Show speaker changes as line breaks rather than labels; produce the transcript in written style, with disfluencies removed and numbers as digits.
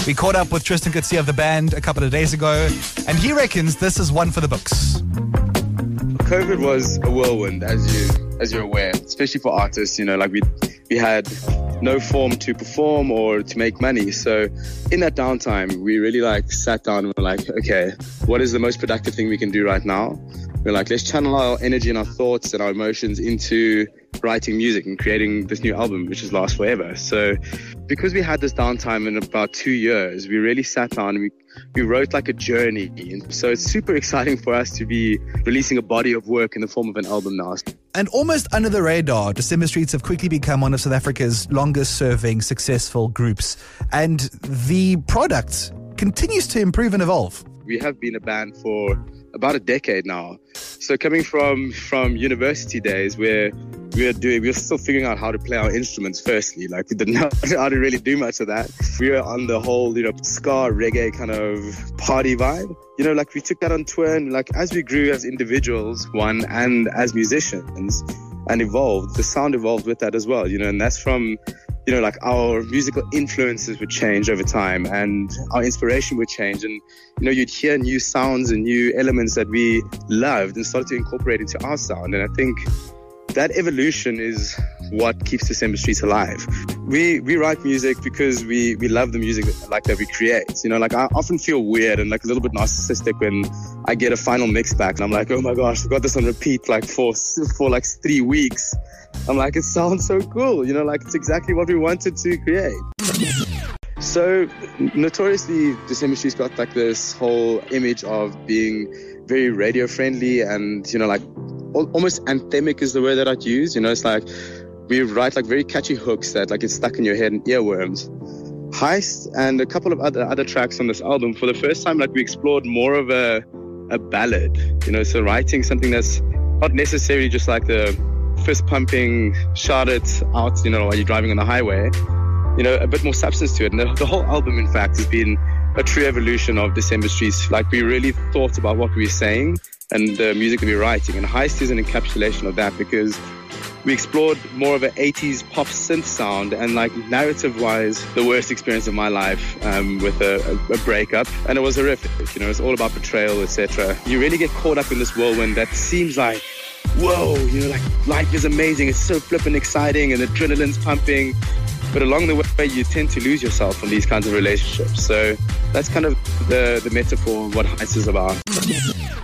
We caught up with Tristan Coetzee of the band a couple of days ago, and he reckons this is one for the books.
COVID was a whirlwind, as you're aware, especially for artists. Like we had no form to perform or to make money. So in that downtime, we really sat down and were like, okay, what is the most productive thing we can do right now? We're like, let's channel our energy and our thoughts and our emotions into writing music and creating this new album, which is Last Forever. So because we had this downtime in about 2 years, we really sat down and we wrote a journey. And so it's super exciting for us to be releasing a body of work in the form of an album now.
And almost under the radar, December Streets have quickly become one of South Africa's longest serving successful groups. And the product continues to improve and evolve.
We have been a band for about a decade now. So coming from university days where we were still figuring out how to play our instruments firstly. We didn't know how to really do much of that. We were on the whole, ska, reggae kind of party vibe. We took that on tour, and as we grew as individuals, and as musicians, and evolved, the sound evolved with that as well, and that's from, our musical influences would change over time and our inspiration would change. And, you'd hear new sounds and new elements that we loved and started to incorporate into our sound. And I think that evolution is what keeps December Streets alive. We write music because we love the music that we create. I often feel weird and a little bit narcissistic when I get a final mix back and I'm like, oh my gosh, I've got this on repeat for 3 weeks. I'm like, it sounds so cool. It's exactly what we wanted to create. So notoriously, December Streets got this whole image of being very radio friendly and, almost anthemic is the word that I'd use. It's we write very catchy hooks that get stuck in your head and earworms. Heist and a couple of other tracks on this album, for the first time, we explored more of a ballad, so writing something that's not necessarily just the fist pumping, shout it out, while you're driving on the highway, a bit more substance to it. And the whole album, in fact, has been a true evolution of December Streets. We really thought about what we were saying and the music that we were writing. And Heist is an encapsulation of that because we explored more of an 80s pop synth sound and narrative-wise, the worst experience of my life with a breakup. And it was horrific. It's all about betrayal, etc. You really get caught up in this whirlwind that seems whoa, life is amazing. It's so flippin' exciting and adrenaline's pumping. But along the way, you tend to lose yourself in these kinds of relationships. So that's kind of the metaphor of what Heist is about.